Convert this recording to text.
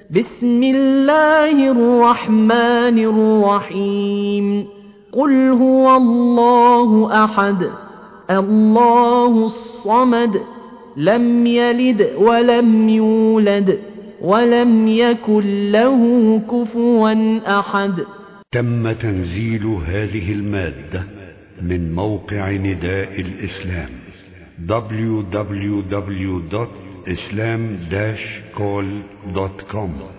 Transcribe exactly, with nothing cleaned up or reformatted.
بسم الله الرحمن الرحيم قل هو الله أحد الله الصمد لم يلد ولم يولد ولم يكن له كفوا أحد. تم تنزيل هذه المادة من موقع نداء الإسلام دبليو دبليو دبليو دوت إسلام داش كول دوت كوم.